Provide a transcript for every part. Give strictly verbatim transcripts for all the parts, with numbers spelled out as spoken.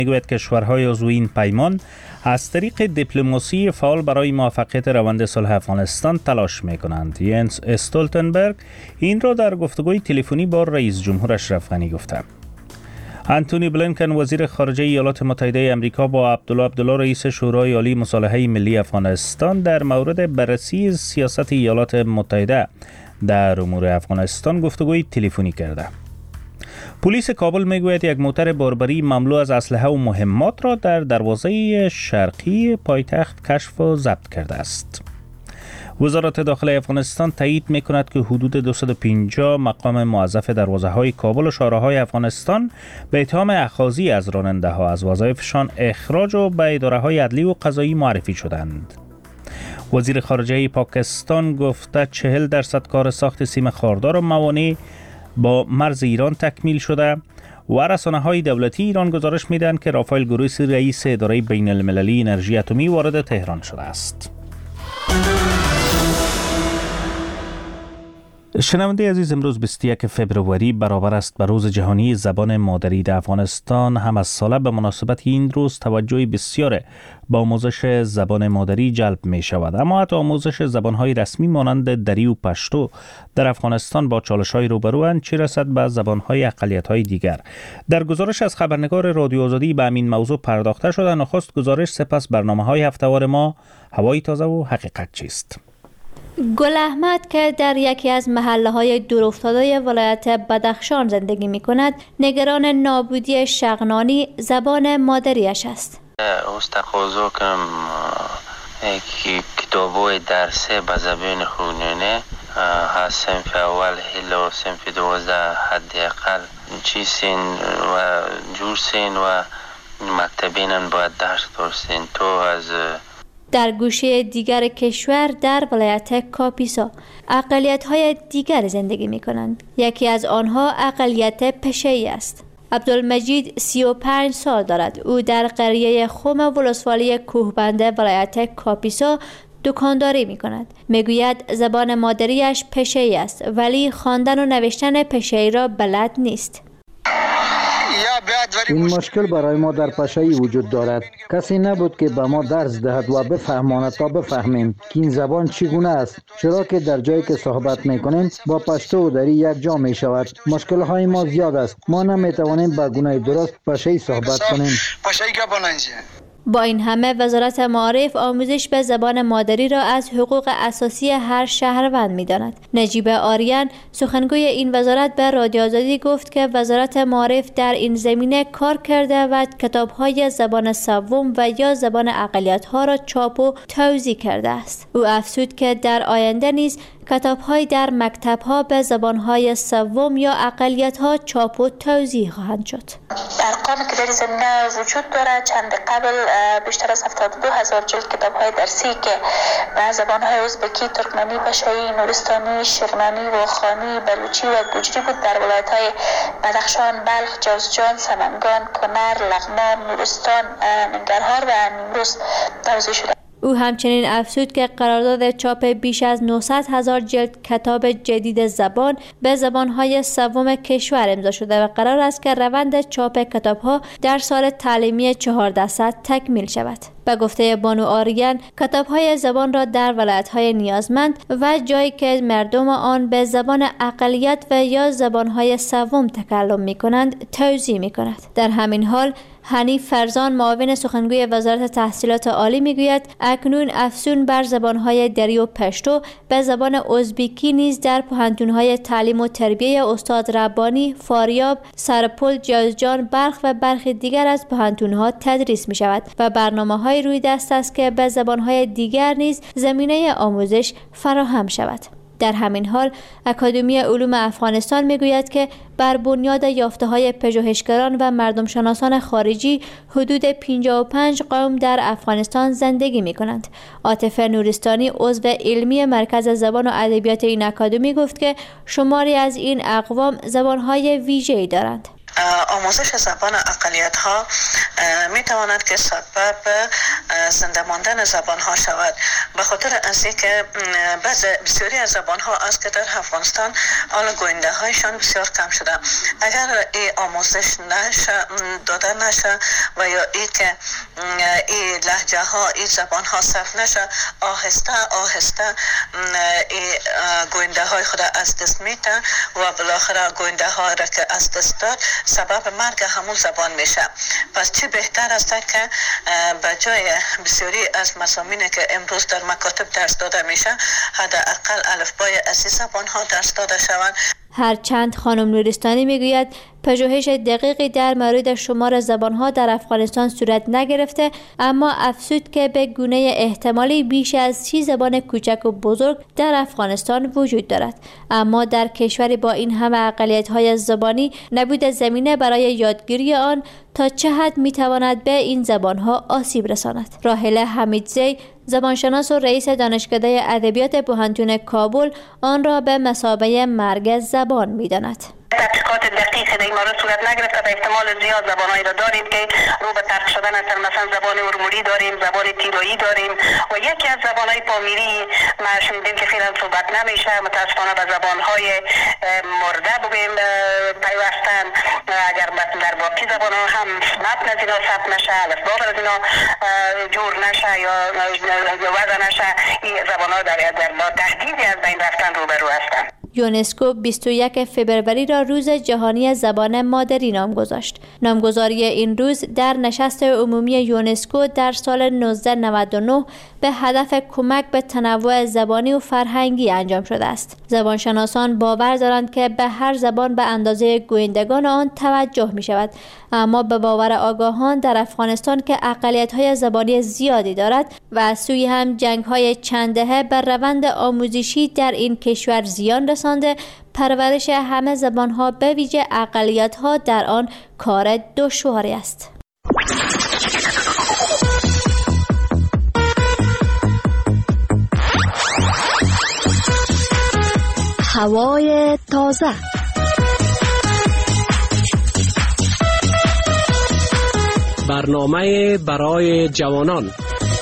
میگوید کشورهای عضو این پیمان از طریق دیپلماسی فعال برای موفقیت روند صلح افغانستان تلاش میکنند. ینس استولتنبرگ این را در گفتگوی تلفنی با رئیس جمهور اشرف غنی گفته. انتونی بلینکن وزیر خارجه ایالات متحده آمریکا با عبدالله عبدالله رئیس شورای عالی مصالحه ملی افغانستان در مورد بررسی سیاست ایالات متحده در امور افغانستان گفتگوی تلفنی کرده. پلیس کابل میگوید یک موتر باربری مملو از اسلحه و مهمات را در دروازه شرقی پایتخت کشف و ضبط کرده است. وزارت داخله افغانستان تایید میکند که حدود دویست و پنجاه مقام موظف دروازه‌های کابل و شاهراهای افغانستان به اتهام اخاذی از راننده‌ها از وظایفشان اخراج و به اداره‌های عدلی و قضایی معرفی شدند. وزیر خارجه پاکستان گفته چهل درصد کار ساخت سیم خاردار و موانع با مرز ایران تکمیل شده و رسانه‌های دولتی ایران گزارش می‌دهند که رافائل گروسی رئیس اداره بین المللی انرژی اتمی وارد تهران شده است. شنونده عزیز، امروز بیست و یک فوریه برابر است به روز جهانی زبان مادری. در افغانستان هم از ساله به مناسبت این روز توجه بسیار با آموزش زبان مادری جلب می شود، اما حتی آموزش زبانهای رسمی مانند دری و پشتو در افغانستان با چالش‌های روبروند، چه رسد به زبانهای اقلیت‌های دیگر. در گزارش از خبرنگار رادیو آزادی به همین موضوع پرداخته شده. نخست گزارش، سپس برنامه‌های هفته‌وار ما هوای تازه و حقیقت چیست. گل احمد که در یکی از محله‌های دورافتاده ولایت بدخشان زندگی می‌کند، نگران نابودی شغنانی زبان مادریش است. استقاضا کنم یک کتاب‌های درسی به زبان خونینه از صنف اول الی صنف دوازده حداقل چی سین و جور سین و مکتبینن باید درس دارستین تو از در گوشه دیگر کشور در ولایت کاپیسا اقلیت‌های دیگر زندگی می‌کنند. یکی از آنها اقلیت پشه‌ای است. عبدالمجید سی و پنج سال دارد. او در قریه خم ولسوالی کوهبنده ولایت کاپیسا دکانداری می‌کند. می‌گوید زبان مادریش پشه‌ای است ولی خواندن و نوشتن پشه‌ای را بلد نیست. این مشکل برای ما در پشه‌ای وجود دارد. کسی نبود که به ما درس دهد و بفهماند تا بفهمیم که این زبان چگونه است، چرا که در جایی که صحبت میکنیم با پشتو و دری یک جا می شود. مشکل های ما زیاد است. ما نمیتوانیم به گونه درست پشه‌ای صحبت کنیم. با این همه وزارت معارف آموزش به زبان مادری را از حقوق اساسی هر شهروند می‌داند. نجیب آریان سخنگوی این وزارت به رادیو آزادی گفت که وزارت معارف در این زمینه کار کرده و کتاب‌های زبان سوم و یا زبان اقلیت‌ها را چاپ و توزیع کرده است. او افزود که در آینده نیز کتاب‌های در مکتب‌ها به زبان‌های سوم یا اقلیت‌ها چاپ و توزیع خواهند شد. ارقامی که در این زمینه وجود دارد، چند قبل بیشتر از هفتاد و دو هزار جلد کتاب‌های درسی که به زبان‌های ازبکی، ترکمنی، پشه‌ای، نورستانی، شغنانی، واخانی، بلوچی و گوجری بود در ولایت‌های بدخشان، بلخ، جوزجان، سمنگان، کنر، لغمان، نورستان، ننگرهار و نیمروز توزیع شده. او همچنین افزود که قرارداد چاپ بیش از نهصد هزار جلد کتاب جدید زبان به زبانهای سوم کشور امضا شده و قرار است که روند چاپ کتابها در سال تعلیمی چهاردهصد تکمیل شود. به گفته بانو آریان، کتاب‌های زبان را در ولایت‌های نیازمند و جایی که مردم آن به زبان اقلیت و یا زبان‌های سوم تکلم می‌کنند توزیع می‌کند. در همین حال حنیف فرزان معاون سخنگوی وزارت تحصیلات عالی میگوید اکنون افزون بر زبان‌های دری و پشتو به زبان ازبکی نیز در پوهنتون‌های تعلیم و تربیه استاد ربانی، فاریاب، سرپل، جوزجان، بلخ و برخی دیگر از پوهنتون‌ها تدریس می‌شود و برنامه‌های روی دست است که به زبان‌های دیگر نیز زمینه آموزش فراهم شود. در همین حال اکادمی علوم افغانستان میگوید که بر بنیاد یافته‌های پژوهشگران و مردم شناسان خارجی حدود پنجاه و پنج قوم در افغانستان زندگی می‌کنند. عاطف نورستانی عضو علمی مرکز زبان و ادبیات این اکادمی گفت که شماری از این اقوام زبان‌های ویژه‌ای دارند. آموزش زبان اقلیت ها می تواند که سبب زنده ماندن زبان ها شود، به خاطر از اینکه بسیاری از زبان ها است که در افغانستان آن گوینده هایشان بسیار کم شده. اگر این آموزش نشه داده نشه و یا ای که این لهجه ها این زبان ها صرف نشه، آهسته آهسته این گوینده های خود از دست میته و بالاخره گوینده ها را که از دست داد سبب مرگ همون زبان میشه. پس چی بهتر است که به جای بسیاری از مضامینی که امروز در مکاتب درس داده میشه، حداقل الفبای از این زبان ها درس داده شوند. هرچند خانم نورستانی میگوید پژوهش دقیقی در مورد شمار زبانها در افغانستان صورت نگرفته، اما افزود که به گونه احتمالی بیش از سی زبان کوچک و بزرگ در افغانستان وجود دارد، اما در کشوری با این همه اقلیت‌های زبانی نبود زمینه برای یادگیری آن تا چه حد میتواند به این زبانها آسیب رساند. راحله حمیدزی، زبانشناس و رئیس دانشکده ادبیات پوهنتون کابل، آن را به مثابه مرگ زبان می‌داند. تحقیقات دقیق در این مورد صورت نگرفته. به احتمال زیاد زبانهایی را داریم که رو به ترک شدن هستند. مثلا زبان ارمولی داریم، زبان تیرویی داریم و یکی از زبانهای پامیری ما شنیدیم که فعلا صحبت نمیشه. متاسفانه به زبانهای مرده بگیم پیوستن. اگر در باقی زبانها هم متن از اینا ثبت نشه، الفبا از اینا جور نشه یا وضع نشه، این زبانها در با تهدیدی از بین رفتن روبرو هستند. یونسکو بیست و یک فوریه را روز جهانی زبان مادری نام گذاشت. نامگذاری این روز در نشست عمومی یونسکو در سال نوزده نود و نه به هدف کمک به تنوع زبانی و فرهنگی انجام شده است. زبانشناسان باور دارند که به هر زبان به اندازه گویندگان آن توجه می شود، اما به باور آگاهان در افغانستان که اقلیت‌های زبانی زیادی دارد و از سوی هم جنگ‌های چند دهه بر روند آموزشی در این کشور زیان رسانده، پرورش همه زبان‌ها به ویژه اقلیت‌ها در آن کار دشواری است. هوای تازه. برنامه برای جوانان.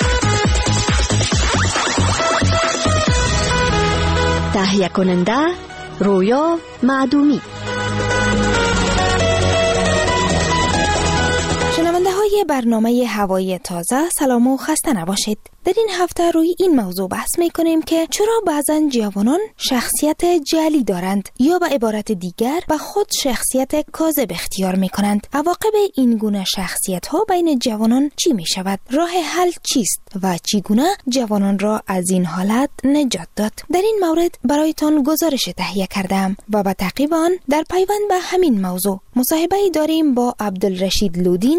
تهیه کننده رویا معدومی. شنونده های برنامه هوای تازه، سلام و خسته نباشید. در این هفته روی این موضوع بحث می کنیم که چرا بعضا جوانان شخصیت جعلی دارند یا به عبارت دیگر به خود شخصیت کاذب اختیار می کنند. عواقب این گونه شخصیت ها بین جوانان چی می شود؟ راه حل چیست و چگونه جوانان را از این حالت نجات داد؟ در این مورد برایتان گزارش تهیه کردم و به تعقیب آن در پیوند به همین موضوع مصاحبه داریم با عبدالرشید لودین،